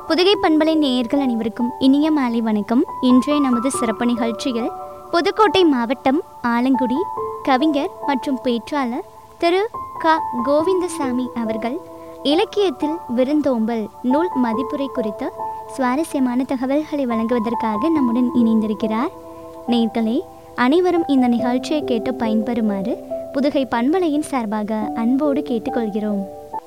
புதுகை பண்பலை நேயர்கள் அனைவருக்கும் இனிய மாலை வணக்கம். இன்றைய நமது சிறப்பு நிகழ்ச்சியில் புதுக்கோட்டை மாவட்டம் ஆலங்குடி கவிஞர் மற்றும் பேச்சாளர் திரு க. கோவிந்தசாமி அவர்கள் இலக்கியத்தில் விருந்தோம்பல் நூல் மதிப்புரை குறித்த சுவாரஸ்யமான தகவல்களை வழங்குவதற்காக நம்முடன் இணைந்திருக்கிறார். நேயர்களே, அனைவரும் இந்த நிகழ்ச்சியை கேட்டு பயன்பெறுமாறு புதுகை பண்பலையின் சார்பாக அன்போடு கேட்டுக்கொள்கிறோம்.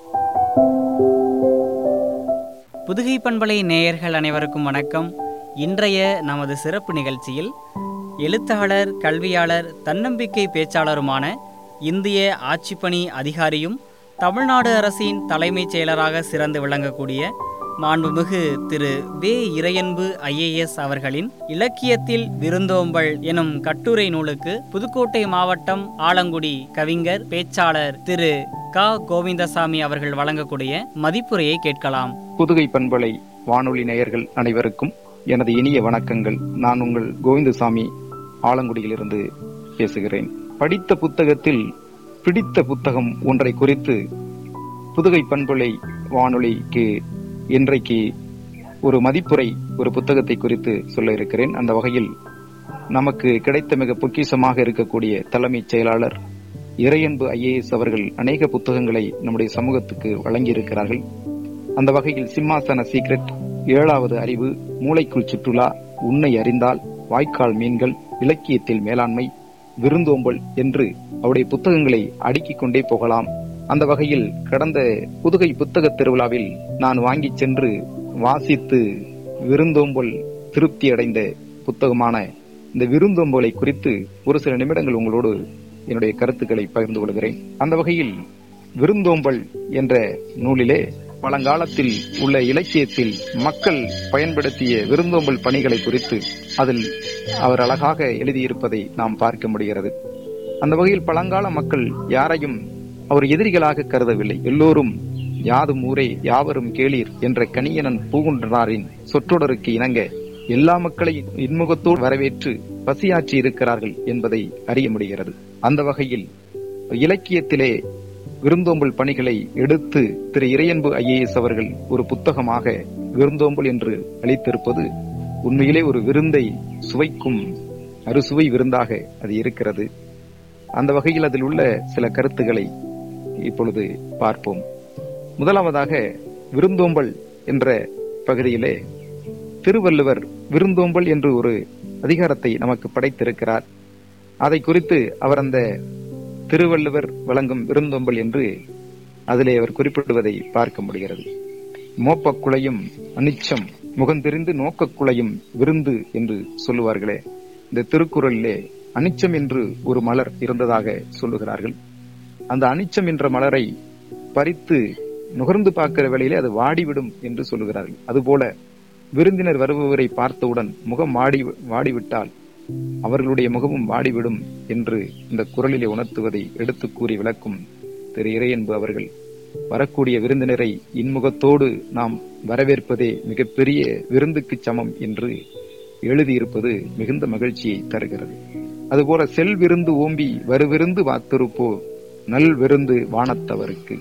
புதுகை பண்பலை நேயர்கள் அனைவருக்கும் வணக்கம். இன்றைய நமது சிறப்பு நிகழ்ச்சியில் எழுத்தாளர், கல்வியாளர், தன்னம்பிக்கை பேச்சாளருமான இந்திய ஆட்சிப்பணி அதிகாரியும் தமிழ்நாடு அரசின் தலைமைச் செயலராக சிறந்து விளங்கக்கூடிய மாண்புமிகு திரு வே. இறையன்பு IAS அவர்களின் இலக்கியத்தில் விருந்தோம்பல் எனும் கட்டுரை நூலுக்கு புதுக்கோட்டை மாவட்டம் ஆலங்குடி கவிஞர், பேச்சாளர் திரு க. கோவிந்தசாமி அவர்கள் வழங்கக்கூடிய மதிப்புரையை கேட்கலாம். புதுகை பண்பலை வானொலி நேயர்கள் அனைவருக்கும் எனது இனிய வணக்கங்கள். நான் உங்கள் கோவிந்தசாமி, ஆலங்குடியிலிருந்து பேசுகிறேன். படித்த புத்தகத்தில் பிடித்த புத்தகம் ஒன்றை குறித்து புதுகை பண்பலை வானொலிக்கு இன்றைக்கு ஒரு மதிப்புரை, ஒரு புத்தகத்தை குறித்து சொல்ல இருக்கிறேன். அந்த வகையில் நமக்கு கிடைத்த மிக பொக்கிஷமாக இருக்கக்கூடிய தலைமைச் செயலாளர் இறையன்பு IAS அவர்கள் அநேக புத்தகங்களை நம்முடைய சமூகத்துக்கு வழங்கியிருக்கிறார்கள். அந்த வகையில் சிம்மாசன சீக்ரெட், 7வது அறிவு, மூளைக்குள் சுற்றுலா, உன்னை அறிந்தால், வாய்க்கால் மீன்கள், இலக்கியத்தில் மேலாண்மை, விருந்தோம்பல் என்று அவருடைய புத்தகங்களை அடுக்கிக் கொண்டே போகலாம். அந்த வகையில் கடந்த புதுகை புத்தக திருவிழாவில் நான் வாங்கி சென்று வாசித்து விருந்தோம்பல் திருப்தி அடைந்த புத்தகமான இந்த விருந்தோம்பலை குறித்து ஒரு சில நிமிடங்கள் உங்களோடு என்னுடைய கருத்துக்களை பகிர்ந்து கொள்கிறேன். அந்த வகையில் விருந்தோம்பல் என்ற நூலிலே பழங்காலத்தில் உள்ள இலக்கியத்தில் மக்கள் பயன்படுத்திய விருந்தோம்பல் பணிகளை குறித்து அதில் அவர் அழகாக எழுதியிருப்பதை நாம் பார்க்க முடிகிறது. அந்த வகையில் பழங்கால மக்கள் யாரையும் அவர் எதிரிகளாக கருதவில்லை. எல்லோரும் யாதும் ஊரே யாவரும் கேளீர் என்ற கணியனன் பூங்குன்றனாரின் சொற்றொடருக்கு இணங்க எல்லா மக்களையும் இன்முகத்தோடு வரவேற்று பசியாற்றி இருக்கிறார்கள் என்பதை அறிய முடிகிறது. அந்த வகையில் இலக்கியத்திலே விருந்தோம்பல் பணிகளை எடுத்து திரு இறையன்பு IAS அவர்கள் ஒரு புத்தகமாக விருந்தோம்பல் என்று அளித்திருப்பது உண்மையிலே ஒரு விருந்தை சுவைக்கும் அறுசுவை விருந்தாக அது இருக்கிறது. அந்த வகையில் அதில் உள்ள சில கருத்துக்களை இப்பொழுது பார்ப்போம். முதலாவதாக விருந்தோம்பல் என்ற பகுதியிலே திருவள்ளுவர் விருந்தோம்பல் என்று ஒரு அதிகாரத்தை நமக்கு படைத்திருக்கிறார். அதை குறித்து அவர் அந்த திருவள்ளுவர் வழங்கும் விருந்தோம்பல் என்று அதிலே அவர் குறிப்பிடுவதை பார்க்க முடிகிறது. மோப்பக்குளையும் அனிச்சம் முகந்தெரிந்து நோக்கக்குளையும் விருந்து என்று சொல்லுவார்களே, இந்த திருக்குறளிலே அனிச்சம் என்று ஒரு மலர் இருந்ததாக சொல்லுகிறார்கள். அந்த அனிச்சம் என்ற மலரை பறித்து நுகர்ந்து பார்க்கிற வேளையிலே அது வாடிவிடும் என்று சொல்லுகிறார்கள். அதுபோல விருந்தினர் வருபவரை பார்த்தவுடன் முகம் வாடிவிட்டால் அவர்களுடைய முகமும் வாடிவிடும் என்று இந்த குறளிலே உணர்த்துவதை எடுத்து கூறி விளக்கும் திரு இறையன்பு அவர்கள் வரக்கூடிய விருந்தினரை இன்முகத்தோடு நாம் வரவேற்பதே மிகப்பெரிய விருந்துக்கு சமம் என்று எழுதியிருப்பது மிகுந்த மகிழ்ச்சியை தருகிறது. அதுபோல செல் விருந்து ஓம்பி வருவிருந்து வாத்திருப்போ நல் விருந்து வானத்தவருக்கு.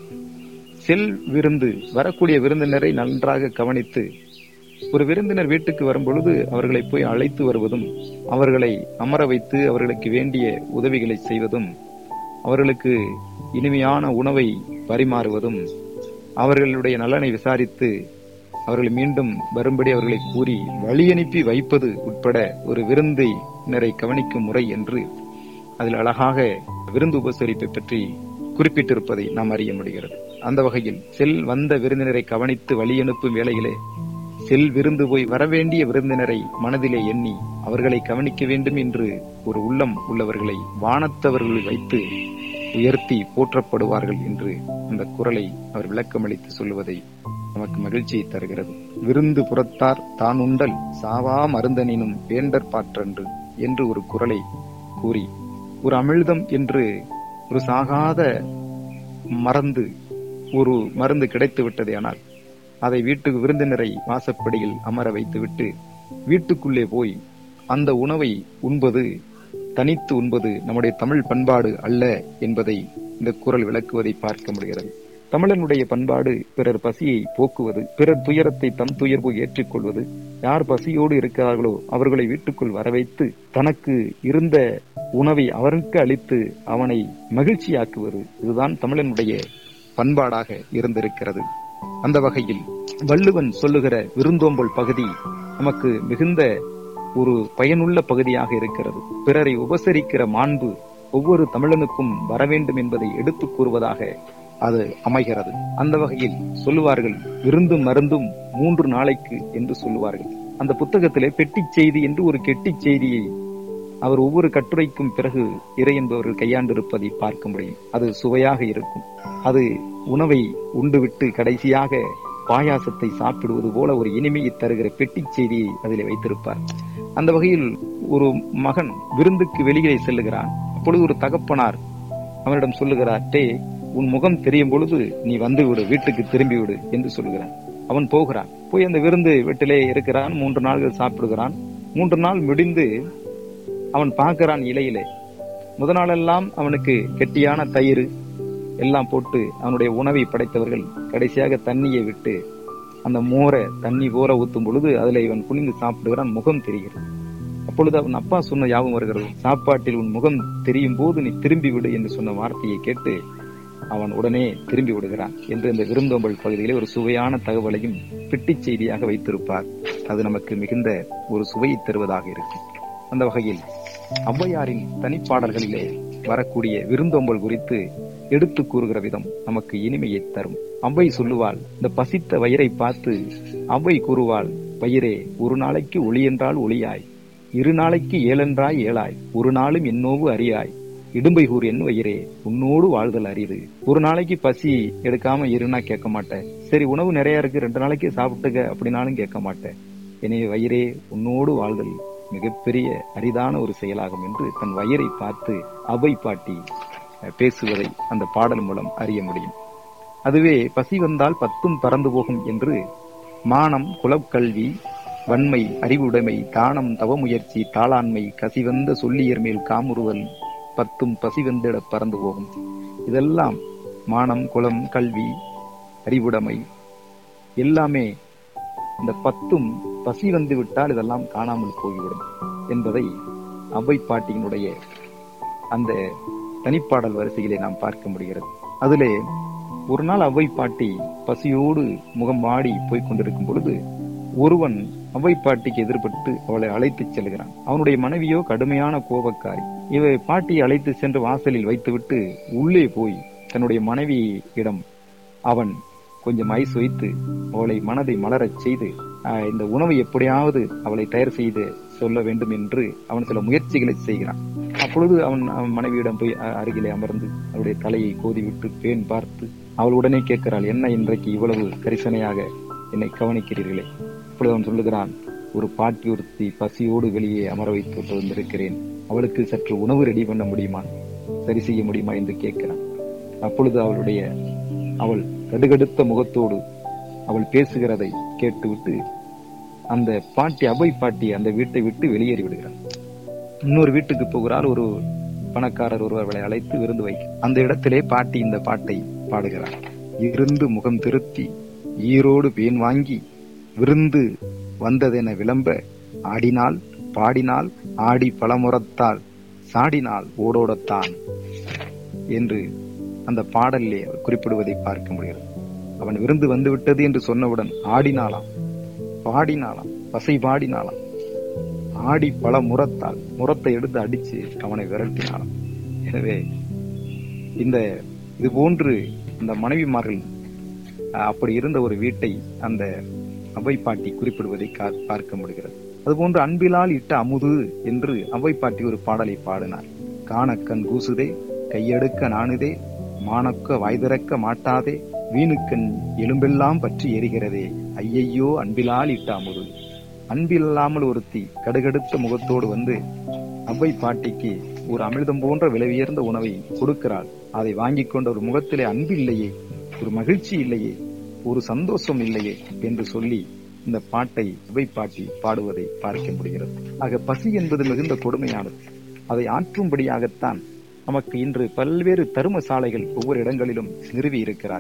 செல் விருந்து, வரக்கூடிய விருந்தினரை நன்றாக கவனித்து, ஒரு விருந்தினர் வீட்டுக்கு வரும் பொழுது அவர்களை போய் அழைத்து வருவதும், அவர்களை அமர வைத்து அவர்களுக்கு வேண்டிய உதவிகளை செய்வதும், அவர்களுக்கு இனிமையான உணவை பரிமாறுவதும், அவர்களுடைய நலனை விசாரித்து அவர்களை மீண்டும் வரும்படி அவர்களை கூறி வழி அனுப்பி வைப்பது உட்பட ஒரு விருந்தினரை கவனிக்கும் முறை என்று அதில் அழகாக விருந்து உபசரிப்பை பற்றி குறிப்பிட்டிருப்பதை நாம் அறிய முடிகிறது. அந்த வகையில் வந்த விருந்தினரை கவனித்து வழி அனுப்பும் வேளையிலே விருந்து போய் வரவேண்டிய விருந்தினரை மனதிலே எண்ணி அவர்களை கவனிக்க வேண்டும் என்று ஒரு உள்ளம் உள்ளவர்களை வானத்தவர்களை வைத்து உயர்த்தி போற்றப்படுவார்கள் என்று அந்த குறளை அவர் விளக்கமளித்து சொல்லுவதை நமக்கு மகிழ்ச்சியை தருகிறது. விருந்து புறத்தார் தான் உண்டல் சாவா மருந்தனினும் வேண்டற் பாற்றன்று என்று ஒரு குறளை கூறி, ஒரு அமிழ்தம் என்று ஒரு சாகாத ஒரு மருந்து கிடைத்து விட்டதே, ஆனால் அதை வீட்டுக்கு விருந்தினரை வாசப்படியில் அமர வைத்துவிட்டு வீட்டுக்குள்ளே போய் அந்த உணவை உண்பது, தனித்து உண்பது நம்முடைய தமிழ் பண்பாடு அல்ல என்பதை இந்த குறள் விளக்குவதை பார்க்க முடிகிறது. தமிழனுடைய பண்பாடு பிறர் பசியை போக்குவது, பிறர் துயரத்தை தம் துயர்வு ஏற்றுக்கொள்வது, யார் பசியோடு இருக்கிறார்களோ அவர்களை வீட்டுக்குள் வரவைத்து தனக்கு இருந்த உணவை அவருக்கு அளித்து அவனை மகிழ்ச்சியாக்குவது, இதுதான் தமிழனுடைய பண்பாடாக இருந்திருக்கிறது. அந்த வகையில் வள்ளுவன் சொல்லுகிற விருந்தோம்பல் பகுதி நமக்கு மிகுந்த ஒரு பயனுள்ள பகுதியாக இருக்கிறது. பிறரை உபசரிக்கிற மாண்பு ஒவ்வொரு தமிழனுக்கும் வர வேண்டும் என்பதை எடுத்துக் கூறுவதாக அது அமைகிறது. அந்த வகையில் சொல்லுவார்கள், விருந்தும் மருந்தும் 3 நாளைக்கு என்று சொல்லுவார்கள். அந்த புத்தகத்திலே பெட்டி செய்தி என்று ஒரு கெட்டி செய்தியை அவர் ஒவ்வொரு கட்டுரைக்கும் பிறகு இறை என்பவர்கள் கையாண்டிருப்பதை பார்க்க முடியும். அது சுவையாக இருக்கும். அது உணவை உண்டுவிட்டு கடைசியாக பாயாசத்தை சாப்பிடுவது போல ஒரு இனிமையை தருகிற பெட்டி செய்தியை அதிலே வைத்திருப்பார். அந்த வகையில் ஒரு மகன் விருந்துக்கு வெளியே செல்லுகிறான். அப்பொழுது ஒரு தகப்பனார் அவனிடம் சொல்லுகிறார், டே, உன் முகம் தெரியும் பொழுது நீ வந்து விடு, வீட்டுக்கு திரும்பி விடு என்று சொல்லுகிறான். அவன் போகிறான். போய் அந்த விருந்து வீட்டிலே இருக்கிறான். 3 நாள்கள் சாப்பிடுகிறான். 3 நாள் முடிந்து அவன் பார்க்கிறான் இலையிலே. முதல் நாளெல்லாம் அவனுக்கு கெட்டியான தயிர் எல்லாம் போட்டு அவனுடைய உணவை படைத்தவர்கள் கடைசியாக தண்ணியை விட்டு அந்த மோரை தண்ணி போற ஊத்தும் பொழுது அதுல இவன் குனிந்து சாப்பிடுகிறான். முகம் தெரிகிறது. அப்பொழுது அவன் அப்பா சொன்ன ஞாபகம் வருகிறது, சாப்பாட்டில் உன் முகம் தெரியும் போது நீ திரும்பி விடு என்று சொன்ன வார்த்தையை கேட்டு அவன் உடனே திரும்பி விடுகிறான் என்று இந்த விருந்தோம்பல் பகுதியிலே ஒரு சுவையான தகவலையும் பெட்டி செய்தியாக வைத்திருப்பார். அது நமக்கு மிகுந்த ஒரு சுவையை தருவதாக இருக்கும். அந்த வகையில் ஔவையாரின் தனிப்பாடல்களிலே வரக்கூடிய விருந்தோம்பல் குறித்து எடுத்து கூறுகிற விதம் நமக்கு இனிமையை தரும். ஔவை சொல்லுவாள், இந்த பசித்த வயிறை பார்த்து ஔவை கூறுவாள், வயிறே, ஒரு நாளைக்கு ஒளி என்றால் ஒளியாய், 2 நாளைக்கு ஏழென்றாய் ஏழாய், ஒரு நாளும் என்னோவு அறியாய், இடும்பை கூறு என் வயிறே, உன்னோடு வாழ்தல் அரிது. ஒரு நாளைக்கு பசி எடுக்காம இருனா கேட்க மாட்டேன். சரி, உணவு நிறைய இருக்கு, 2 நாளைக்கு சாப்பிட்டுக்க அப்படின்னாலும் கேட்க மாட்டேன். எனவே வயிறே, உன்னோடு வாழ்தல் மிகப்பெரிய அரிதான ஒரு செயலாகும் என்று தன் வயிறை பார்த்து ஔவை பாட்டி பேசுவதை அந்த பாடல் மூலம் அறிய முடியும். அதுவே பசி வந்தால் 10ம் பறந்து போகும் என்று மானம், குலக்கல்வி, வன்மை, அறிவுடைமை, தானம், தவமுயற்சி, தாளாண்மை, கசிவந்த சொல்லியர் மேல் காமுறுதல் 10ம் பசி வந்திட பறந்து போகும். இதெல்லாம் மானம், குலம், கல்வி, அறிவுடைமை எல்லாமே இந்த 10ம் பசி வந்து விட்டால் இதெல்லாம் காணாமல் போய்விடும் என்பதை ஔவை பாட்டியினுடைய அந்த தனிப்பாடல் வரிசையிலே நாம் பார்க்க முடிகிறது. அதிலே ஒரு நாள் ஔவை பாட்டி பசியோடு முகம் வாடி போய் கொண்டிருக்கும் பொழுது ஒருவன் ஔவை பாட்டிக்கு எதிர்பட்டு அவளை அழைத்து செல்கிறான். அவனுடைய மனைவியோ கடுமையான கோபக்காரி. இவை பாட்டியை அழைத்து சென்று வாசலில் வைத்துவிட்டு உள்ளே போய் தன்னுடைய மனைவியிடம் அவன் கொஞ்சம் ஐஸ் வைத்து அவளை மனதை மலரச் செய்து இந்த உணவை எப்படியாவது அவளை தயார் செய்து சொல்ல வேண்டும் என்று அவன் சில முயற்சிகளை செய்கிறான். அப்பொழுது அவன் மனைவியிடம் போய் அருகிலே அமர்ந்து அவளுடைய தலையை கோதிவிட்டு பேன் பார்த்து அவள் உடனே கேட்கிறாள், என்ன இன்றைக்கு இவ்வளவு கரிசனையாக என்னை கவனிக்கிறீர்களே? அப்பொழுது அவன் சொல்லுகிறான், ஒரு பாட்டி ஒருத்தி பசியோடு வெளியே அமர வைத்து வந்திருக்கிறேன், அவளுக்கு சற்று உணவு ரெடி பண்ண முடியுமா, சரி செய்ய முடியுமா என்று கேட்கிறான். அப்பொழுது அவள் கடுகடுத்த முகத்தோடு அவள் பேசுகிறதை கேட்டுவிட்டு அந்த பாட்டி, ஔவை பாட்டி அந்த வீட்டை விட்டு வெளியேறி விடுகிறார். இன்னொரு வீட்டுக்கு போகிறார். ஒரு பணக்காரர் ஒருவர் அவளை அழைத்து விருந்து வைக்க அந்த இடத்திலே பாட்டி இந்த பாட்டை பாடுகிறார். இருந்து முகம் திருத்தி ஈரோடு பேன் வாங்கி விருந்து வந்ததென விளம்ப ஆடினால் பாடினால் ஆடி பலமுறத்தால் சாடினால் ஓடோடத்தான் என்று அந்த பாடலிலே குறிப்பிடுவதை பார்க்க முடிகிறது. அவன் விருந்து வந்து விட்டது என்று சொன்னவுடன் ஆடினாலாம், பாடினாலாம், பசை பாடினாலாம், ஆடி பல முறத்தால் முறத்தை எடுத்து அடிச்சு அவனை விரட்டினாலாம். எனவே இது போன்று இந்த மனைவிமார்கள் அப்படி இருந்த ஒரு வீட்டை அந்த ஔவை பாட்டி குறிப்பிடுவதை பார்க்க முடிகிறது. அதுபோன்று அன்பிலால் இட்ட அமுது என்று ஔவை பாட்டி ஒரு பாடலை பாடினார். காணக்கண் கூசுதே, கையெடுக்க நாணுதே, மானக்க வாய்திறக்க மாட்டாதே, வீணுக்கண் எலும்பெல்லாம் பற்றி எரிகிறதே, ஐயையோ அன்பிலால் இட்ட அமுது. அன்பில்லாமல் ஒருத்தி கடுகடுத்த முகத்தோடு வந்து ஔவை பாட்டிக்கு ஒரு அமிர்தம் போன்ற விலை உயர்ந்த உணவை கொடுக்கிறாள். அதை வாங்கி கொண்ட ஒரு முகத்திலே அன்பு இல்லையே, ஒரு மகிழ்ச்சி இல்லையே, ஒரு சந்தோஷம் இல்லையே என்று சொல்லி இந்த பாட்டை ஔவை பாட்டி பாடுவதை பார்க்க முடிகிறது. ஆக பசி என்பது மிகுந்த கொடுமையானது. அதை ஆற்றும்படியாகத்தான் நமக்கு இன்று பல்வேறு தரும சாலைகள் ஒவ்வொரு இடங்களிலும் நிறுவி இருக்கிறார்கள்.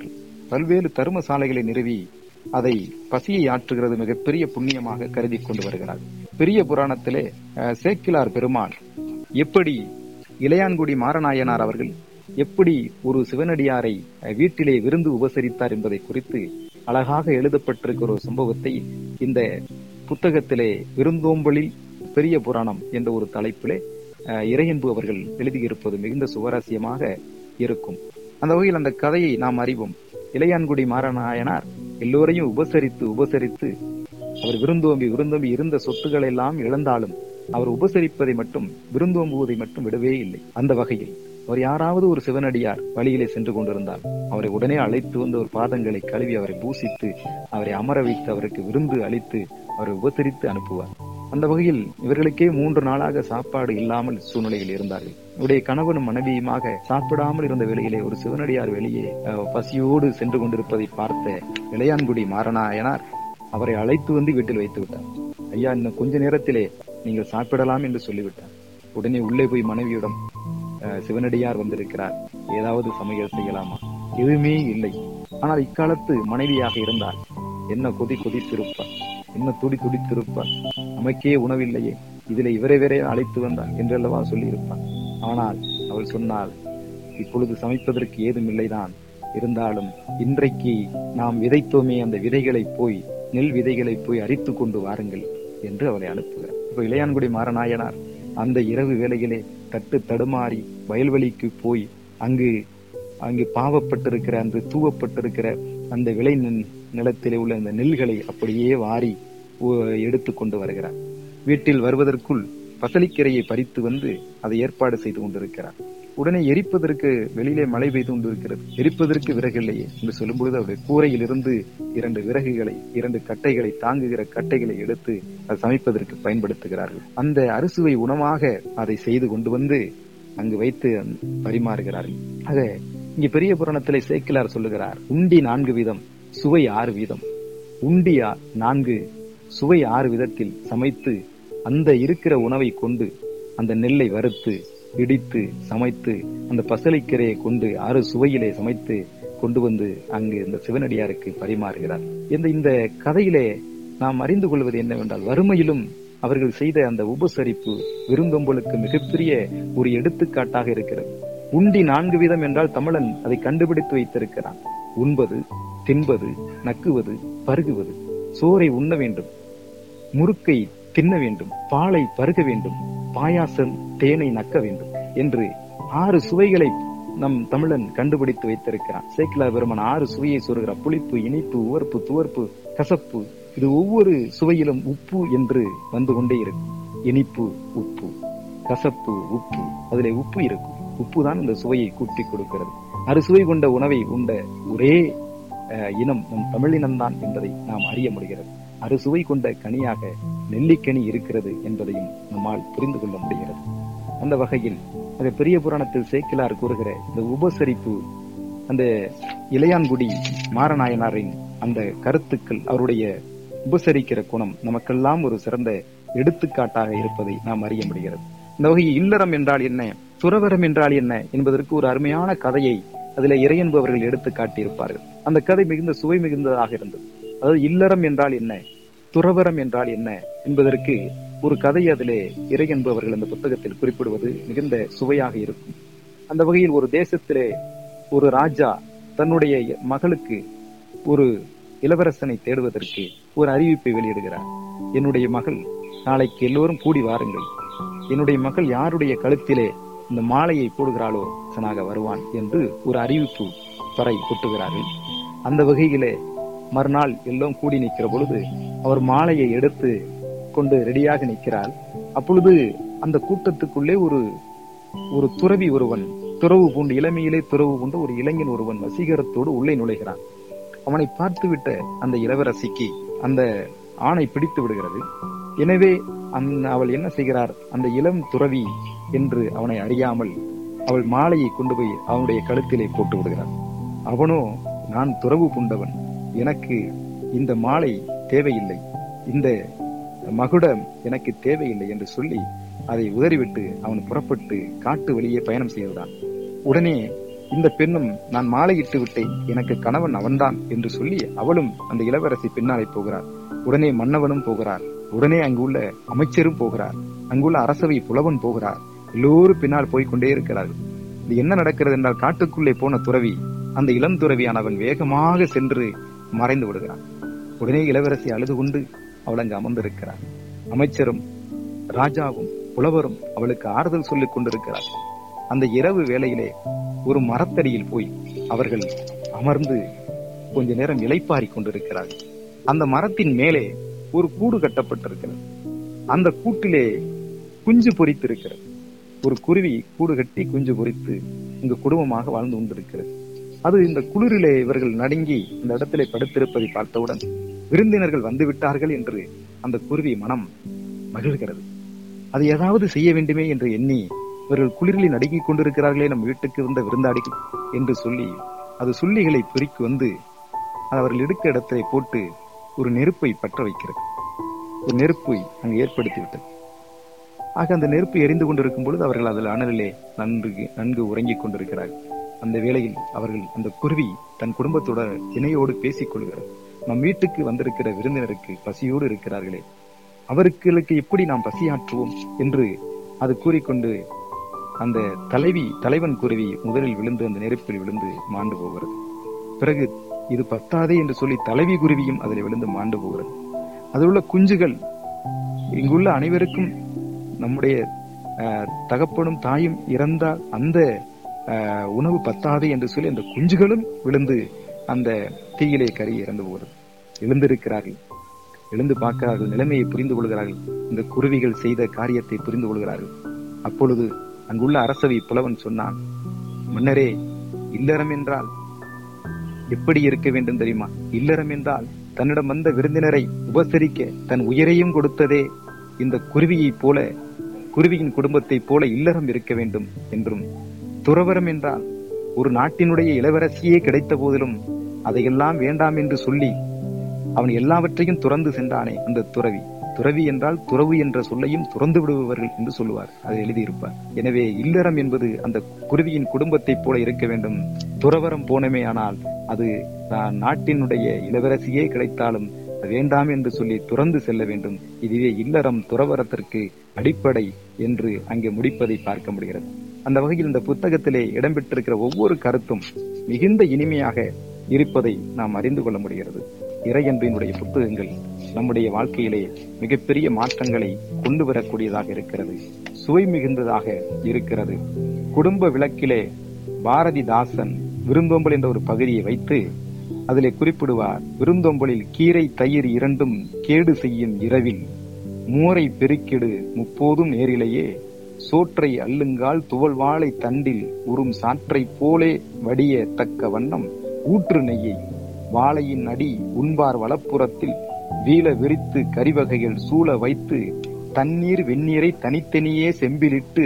பல்வேறு தர்மசாலைகளை நிறுவி அதை பசியை ஆற்றுகிறது மிகப்பெரிய புண்ணியமாக கருதி கொண்டு வருகிறார். பெரிய புராணத்திலே சேக்கிலார் பெருமான் எப்படி இளையான்குடி மாரநாயனார் அவர்கள் எப்படி ஒரு சிவனடியாரை வீட்டிலே விருந்து உபசரித்தார் என்பதை குறித்து அழகாக எழுதப்பட்டிருக்கிற ஒரு சம்பவத்தை இந்த புத்தகத்திலே விருந்தோம்பலில் பெரிய புராணம் என்ற ஒரு தலைப்பிலே இறையன்பு அவர்கள் எழுதியிருப்பது மிகுந்த சுவாரஸ்யமாக இருக்கும். அந்த வகையில் அந்த கதையை நாம் அறிவோம். இளையான்குடி மாரநாயனார் எல்லோரையும் உபசரித்து அவர் விருந்தோம்பி இருந்த சொத்துக்கள் எல்லாம் இழந்தாலும் அவர் உபசரிப்பதை மட்டும் விருந்தோம்புவதை மட்டும் விடவே இல்லை. அந்த வகையில் அவர் யாராவது ஒரு சிவனடியார் வழியிலே சென்று கொண்டிருந்தால் அவரை உடனே அழைத்து வந்து ஒரு பாதங்களை கழுவி அவரை பூசித்து அவரை அமர வைத்து அவருக்கு விருந்து அளித்து அவரை உபசரித்து அனுப்புவார். அந்த வகையில் இவர்களுக்கே 3 நாளாக சாப்பாடு இல்லாமல் சூழ்நிலையில் இருந்தார்கள். இவருடைய கணவனும் மனைவியுமாக சாப்பிடாமல் இருந்த வேளையிலே ஒரு சிவனடியார் வெளியே பசியோடு சென்று கொண்டிருப்பதை பார்த்த இளையான்குடி மாரநாயனார் அவரை அழைத்து வந்து வீட்டில் வைத்து விட்டார். ஐயா, இன்னும் கொஞ்ச நேரத்திலே நீங்கள் சாப்பிடலாம் என்று சொல்லிவிட்டார். உடனே உள்ளே போய் மனைவியிடம், சிவனடியார் வந்திருக்கிறார், ஏதாவது சமையல் செய்யலாமா? எதுவுமே இல்லை. ஆனால் இக்காலத்து மனைவியாக இருந்தால் என்ன கொதித்திருப்பார், என்ன துடித்திருப்பார். நமக்கே உணவில்லையே, இதில் இவரை அழைத்து வந்தார் என்றல்லவா சொல்லியிருப்பார். ஆனால் அவள் சொன்னால், இப்பொழுது சமைப்பதற்கு ஏதும் இல்லைதான், இருந்தாலும் இன்றைக்கு நாம் விதைத்தோமே அந்த விதைகளை போய் நெல் விதைகளை போய் அரித்து கொண்டு வாருங்கள் என்று அவளை அனுப்புகிறார். இப்ப இளையான்குடி மாரநாயனார் அந்த இரவு வேளையிலே தடுமாறி வயல்வெளிக்கு போய் அங்கு பாவப்பட்டிருக்கிற அந்த தூவப்பட்டிருக்கிற அந்த விளை நிலத்திலே உள்ள அந்த நெல்களை அப்படியே வாரி எடுத்து கொண்டு வருகிறார். வீட்டில் வருவதற்குள் பசலிக்கரையை பறித்து வந்து அதை ஏற்பாடு செய்து கொண்டிருக்கிறார். உடனே எரிப்பதற்கு வெளியிலே மழை பெய்து கொண்டிருக்கிறது. எரிப்பதற்கு விறகு இல்லையே என்று சொல்லும் பொழுது அவருடைய கூரையில் இருந்து 2 கட்டைகளை தாங்குகிற கட்டைகளை எடுத்து அதை சமைப்பதற்கு பயன்படுத்துகிறார்கள். அந்த அறுசுவை உணவாக அதை செய்து கொண்டு வந்து அங்கு வைத்து பரிமாறுகிறார்கள். ஆக இங்கே பெரிய புராணத்திலே சேக்கிலார் சொல்லுகிறார், உண்டி 4 வீதம், சுவை 6 வீதம். உண்டி 4, சுவை 6 விதத்தில் சமைத்து அந்த இருக்கிற உணவை கொண்டு அந்த நெல்லை வறுத்து இடித்து சமைத்து அந்த பசலைக்கரையை கொண்டு 6 சுவையிலே சமைத்து கொண்டு வந்து அங்கு இந்த சிவனடியாருக்கு பரிமாறுகிறார். இந்த கதையிலே நாம் அறிந்து கொள்வது என்னவென்றால், வறுமையிலும் அவர்கள் செய்த அந்த உபசரிப்பு விருந்தோம்பலுக்கு மிகப்பெரிய ஒரு எடுத்துக்காட்டாக இருக்கிறது. உண்டி 4 வீதம் என்றால் தமிழன் அதை கண்டுபிடித்து வைத்திருக்கிறான். உண்பது, தின்பது, நக்குவது, பருகுவது. சோறை உண்ண வேண்டும், முறுக்கை தின்ன வேண்டும், பாலை பருக வேண்டும், பாயாசம் தேனை நக்க வேண்டும் என்று 6 சுவைகளை நம் தமிழன் கண்டுபிடித்து வைத்திருக்கிறான். சேக்கிலார் பெருமான் 6 சுவையை சொல்கிறார். புளிப்பு, இனிப்பு, உவர்ப்பு, துவர்ப்பு, கசப்பு. இது ஒவ்வொரு சுவையிலும் உப்பு என்று வந்து கொண்டே இருக்கும். இனிப்பு உப்பு, கசப்பு உப்பு, அதிலே உப்பு இருக்கும். உப்பு தான் இந்த சுவையை கூட்டி கொடுக்கிறது. 6 சுவை கொண்ட உணவை உண்ட ஒரே இனம் நம் தமிழினம்தான் என்பதை நாம் அறிய முடிகிறது. 6 சுவை கொண்ட கனியாக நெல்லிக்கனி இருக்கிறது என்பதையும் நம்மால் புரிந்து கொள்ள முடிகிறது. அந்த வகையில் அந்த பெரிய புராணத்தில் சேக்கிலார் கூறுகிற இந்த உபசரிப்பு, அந்த இளையான்குடி மாரநாயனாரின் அந்த கருத்துக்கள், அவருடைய உபசரிக்கிற குணம் நமக்கெல்லாம் ஒரு சிறந்த எடுத்துக்காட்டாக இருப்பதை நாம் அறிய முடிகிறது. இந்த வகையில் இல்லறம் என்றால் என்ன, துறவரம் என்றால் என்ன என்பதற்கு ஒரு அருமையான கதையை அதில் இறையன்பு அவர்கள் எடுத்து காட்டியிருப்பார்கள். அந்த கதை மிகுந்த சுவை மிகுந்ததாக இருந்தது. அதாவது இல்லறம் என்றால் என்ன, துறவரம் என்றால் என்ன என்பதற்கு ஒரு கதை அதிலே இறையன்பு அவர்கள் அந்த புத்தகத்தில் குறிப்பிடுவது மிகுந்த சுவையாக இருக்கும். அந்த வகையில் ஒரு தேசத்திலே ஒரு ராஜா தன்னுடைய மகளுக்கு ஒரு இளவரசனை தேடுவதற்கு ஒரு அறிவிப்பை வெளியிடுகிறார். என்னுடைய மகள் நாளைக்கு எல்லோரும் கூடி வாருங்கள், என்னுடைய மகள் யாருடைய கழுத்திலே இந்த மாலையை போடுகிறாளோ சனாக வருவான் என்று ஒரு அறிவிப்பு பறை கொட்டுகிறார்கள். அந்த வகையிலே மறுநாள் எல்லாம் கூடி நிற்கிற பொழுது அவர் மாலையை எடுத்து கொண்டு ரெடியாக நிற்கிறார். அப்பொழுது அந்த கூட்டத்துக்குள்ளே ஒரு துறவி ஒருவன், துறவு பூண்டு இளமையிலே துறவு பூண்டு ஒரு இளைஞன் ஒருவன் வசீகரத்தோடு உள்ளே நுழைகிறான். அவனை பார்த்துவிட்ட அந்த இளவரசிக்கு அந்த ஆணை பிடித்து விடுகிறது. எனவே அவள் என்ன செய்கிறார், அந்த இளம் துறவி என்று அவனை அறியாமல் அவள் மாலையை கொண்டு போய் அவனுடைய கழுத்திலே போட்டு விடுகிறார். அவனோ, நான் துறவு பூண்டவன், எனக்கு இந்த மாலை தேவையில்லை, இந்த மகுடம் எனக்கு தேவையில்லை என்று சொல்லி அதை உதறிவிட்டு அவன் புறப்பட்டு காட்டு வழியே பயணம் செய்தான். உடனே இந்த பெண்ணும் நான் மாலையிட்டு விட்டேன், எனக்கு கணவன் அவன்தான் என்று சொல்லி அவளும் அந்த இளவரசி பின்னாலே போகிறார். உடனே மன்னவனும் போகிறார். உடனே அங்குள்ள அமைச்சரும் போகிறார். அங்குள்ள அரசவை புலவன் போகிறார். எல்லோரும் பின்னால் போய்கொண்டே இருக்கிறார்கள். இது என்ன நடக்கிறது என்றால், காட்டுக்குள்ளே போன துறவி, அந்த இளம் துறவியானவன் வேகமாக சென்று மறைந்து விடுகிறான். உடனே இளவரசி அழுது கொண்டு அவள் அங்கு அமர்ந்திருக்கிறார். அமைச்சரும் ராஜாவும் புலவரும் அவளுக்கு ஆறுதல் சொல்லிக் கொண்டிருக்கிறார். அந்த இரவு வேளையிலே ஒரு மரத்தடியில் போய் அவர்கள் அமர்ந்து கொஞ்ச நேரம் இளைப்பாறிக் கொண்டிருக்கிறார்கள். அந்த மரத்தின் மேலே ஒரு கூடு கட்டப்பட்டிருக்கிறது. அந்த கூட்டிலே குஞ்சு பொரித்திருக்கிறது. ஒரு குருவி கூடு கட்டி குஞ்சு பொரித்து இங்கு குடும்பமாக வாழ்ந்து கொண்டிருக்கிறது. அது இந்த குளிரிலே இவர்கள் நடுங்கி இந்த இடத்திலே படுத்திருப்பதை பார்த்தவுடன் விருந்தினர்கள் வந்துவிட்டார்கள் என்று அந்த குருவி மனம் மகிழ்கிறது. அது ஏதாவது செய்ய வேண்டுமே என்று எண்ணி, இவர்கள் குளிரில் நடுங்கிக் கொண்டிருக்கிறார்களே, நம் வீட்டுக்கு வந்த விருந்தாடிகள் என்று சொல்லி அது சுள்ளிகளை பெருக்கி வந்து அவர்கள் எடுக்க இடத்திலே போட்டு ஒரு நெருப்பை பற்ற வைக்கிறது. ஒரு நெருப்பை அங்கு ஏற்படுத்திவிட்டது. ஆக அந்த நெருப்பு எரிந்து கொண்டிருக்கும் பொழுது அவர்கள் அதில் அனலிலே நன்கு உறங்கிக் கொண்டிருக்கிறார்கள். அந்த வேளையில் அவர்கள், அந்த குருவி தன் குடும்பத்தோட இணையோடு பேசிக் கொள்கிறது. நம் வீட்டுக்கு வந்திருக்கிற விருந்தினருக்கு பசியோடு இருக்கிறார்களே, அவர்களுக்கு எப்படி நாம் பசியாற்றுவோம் என்று அது கூறிக்கொண்டு அந்த தலைவன் குருவி முதலில் விழுந்து அந்த நெருப்பில் விழுந்து மாண்டு போகிறது. பிறகு இது பத்தாதே என்று சொல்லி தலைவி குருவியும் அதில் விழுந்து மாண்டு போகிறது. அதில் உள்ள குஞ்சுகள், இங்குள்ள அனைவருக்கும் நம்முடைய தகப்பனும் தாயும் இறந்தால் அந்த உணவு பத்தாதே என்று சொல்லி அந்த குஞ்சுகளும் விழுந்து அந்த தீயிலே கறி இறந்து போகிறது. எழுந்திருக்கிறார்கள், எழுந்து பார்க்கிறார்கள், நிலைமையை புரிந்து கொள்கிறார்கள், இந்த குருவிகள் செய்த காரியத்தை புரிந்து கொள்கிறார்கள். அப்பொழுது அங்குள்ள அரசவை புலவன் சொன்னான், மன்னரே, இல்லறம் என்றால் எப்படி இருக்க வேண்டும் தெரியுமா? இல்லறம் என்றால் தன்னிடம் வந்த விருந்தினரை உபசரிக்க தன் உயிரையும் கொடுத்ததே இந்த குருவியைப் போல, குருவியின் குடும்பத்தைப் போல இல்லறம் இருக்க வேண்டும் என்றும், துறவரம் என்றால் ஒரு நாட்டினுடைய இளவரசியே கிடைத்த போதிலும் அதையெல்லாம் வேண்டாம் என்று சொல்லி அவன் எல்லாவற்றையும் துறந்து சென்றானே அந்த துறவி. துறவி என்றால் துறவு என்ற சொல்லையும் துறந்து விடுபவர்கள் என்று சொல்லுவார், அதை எழுதியிருப்பார். எனவே இல்லறம் என்பது அந்த குருவியின் குடும்பத்தைப் போல இருக்க வேண்டும். துறவரம் போனமே ஆனால் அது நாட்டினுடைய இளவரசியே கிடைத்தாலும் வேண்டாம் என்று சொல்லி துறந்து செல்ல வேண்டும். இதுவே இல்லறம் துறவரத்திற்கு அடிப்படை என்று அங்கே முடிப்பதை பார்க்க முடிகிறது. அந்த வகையில் இந்த புத்தகத்திலே இடம்பெற்றிருக்கிற ஒவ்வொரு கருத்தும் மிகுந்த இனிமையாக இருப்பதை நாம் அறிந்து கொள்ள முடிகிறது. இறையன்பினுடைய புத்தகங்கள் நம்முடைய வாழ்க்கையிலே மிகப்பெரிய மாற்றங்களை கொண்டு வரக்கூடியதாக இருக்கிறது, சுவை மிகுந்ததாக இருக்கிறது. குடும்ப விளக்கிலே பாரதிதாசன் விருந்தோம்பல் என்ற ஒரு பகுதியை வைத்து அதிலே குறிப்பிடுவார், விருந்தோம்பலில் கீரை தயிர் இரண்டும் கேடு செய்யும் இரவில் மோரை பெருக்கிடு முப்போதும் நேரிலேயே சோற்றை அள்ளுங்கால் துவல்வாளை தண்டில் உறும் சாற்றை போலே வடிய தக்க வண்ணம் ஊற்று நெய்யை வாழையின் அடி உண்பார் வலப்புறத்தில் வீல விரித்து கரிவகைகள் சூழ வைத்து தண்ணீர் வெந்நீரை தனித்தனியே செம்பிலிட்டு,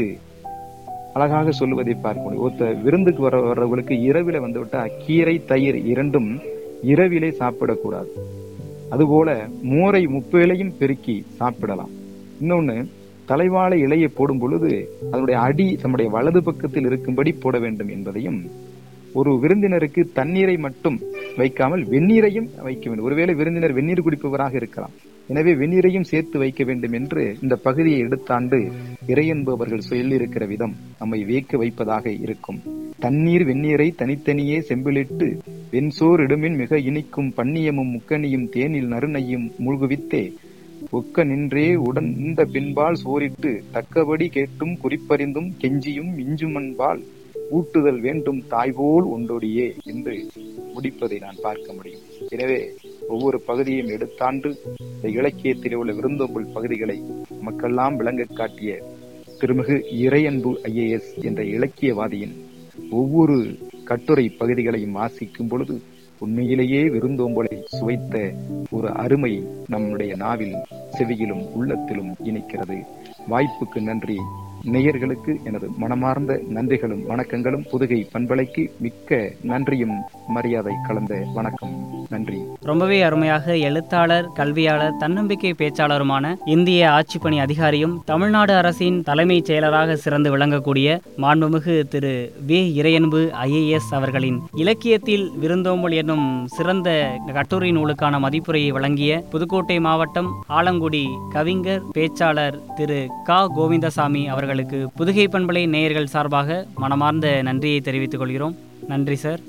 அழகாக சொல்லுவதை பார்க்க முடியும். ஒருத்த விருந்துக்கு வர்றவர்களுக்கு இரவில வந்துவிட்டா கீரை தயிர் இரண்டும் இரவிலே சாப்பிடக்கூடாது. அதுபோல மோரை முப்பேளையும் பெருக்கி சாப்பிடலாம். இன்னொன்னு, தலைவாழை இலையை போடும் பொழுது அதனுடைய அடி நம்முடைய வலது பக்கத்தில் இருக்கும்படி போட வேண்டும் என்பதையும், ஒரு விருந்தினருக்கு தண்ணீரை மட்டும் வைக்காமல் வெந்நீரையும் வைக்க வேண்டும். ஒருவேளை விருந்தினர் வெந்நீர் குடிப்பவராக இருக்கலாம், எனவே வெந்நீரையும் சேர்த்து வைக்க வேண்டும் என்று இந்த பகுதியை எடுத்தாண்டு இறையன்பவர்கள் சொல்லியிருக்கிற விதம் நம்மை வியக்க வைப்பதாக இருக்கும். தண்ணீர் வெந்நீரை தனித்தனியே செம்பிலிட்டு வெண்சோர் இடுமின் மிக இனிக்கும் பன்னியமும் முக்கனியும் தேனில் நறுநையும் மூழ்குவித்தே ஒக்க நின்றே உடன் இந்த பின்பால் சோரிட்டு தக்கபடி கேட்டும் குறிப்பறிந்தும் கெஞ்சியும் மிஞ்சுமன்பால் ஊட்டுதல் வேண்டும் தாய்போல் ஒன்றொடியே என்று முடிப்பதை நான் பார்க்க முடியும். எனவே ஒவ்வொரு பகுதியையும் எடுத்தாண்டு இந்த இலக்கியத்தில் உள்ள விருந்தோம்பல் பகுதிகளை மக்களெல்லாம் விளங்க காட்டிய திருமிகு இறையன்பு IAS என்ற இலக்கியவாதியின் ஒவ்வொரு கட்டுரை பகுதிகளையும் வாசிக்கும் பொழுது உண்மையிலேயே விருந்தோம்பலை சுவைத்த ஒரு அருமை நம்முடைய நாவில், செவியிலும் உள்ளத்திலும் இணைக்கிறது. வாய்ப்புக்கு நன்றி. நேயர்களுக்கு எனது மனமார்ந்த நன்றிகளும் வணக்கங்களும். புதுகை பண்பலைக்கு மிக்க நன்றியும் மரியாதை கலந்த வணக்கம். நன்றி. ரொம்பவே அருமையாக எழுத்தாளர், கல்வியாளர், தன்னம்பிக்கை பேச்சாளருமான இந்திய ஆட்சிப்பணி அதிகாரியும் தமிழ்நாடு அரசின் தலைமைச் செயலராக சிறந்து விளங்கக்கூடிய மாண்புமிகு திரு வே. இறையன்பு IAS அவர்களின் இலக்கியத்தில் விருந்தோம்பல் என்னும் சிறந்த கட்டுரை நூலுக்கான மதிப்புரையை வழங்கிய புதுக்கோட்டை மாவட்டம் ஆலங்குடி கவிஞர், பேச்சாளர் திரு க. கோவிந்தசாமி அவர்களுக்கு புதுகை பண்பலை நேயர்கள் சார்பாக மனமார்ந்த நன்றியை தெரிவித்துக் கொள்கிறோம். நன்றி சார்.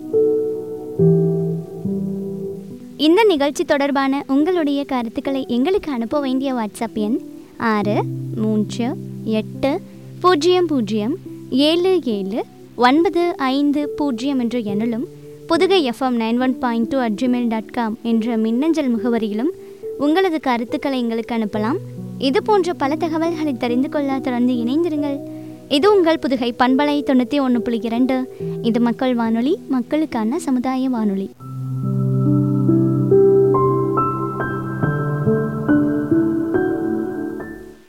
இந்த நிகழ்ச்சி தொடர்பான உங்களுடைய கருத்துக்களை எங்களுக்கு அனுப்ப வேண்டிய வாட்ஸ்அப் எண் 638007795 என்ற எண்ணிலும் புதுகை FM 91.2 என்ற மின்னஞ்சல் முகவரியிலும் உங்களது கருத்துக்களை எங்களுக்கு அனுப்பலாம். இது போன்ற பல தகவல்களை தெரிந்து கொள்ள தொடர்ந்து இணைந்திருங்கள். இது உங்கள் புதுகை பண்பலை 91.2. இது மக்கள் வானொலி, மக்களுக்கான சமுதாய வானொலி.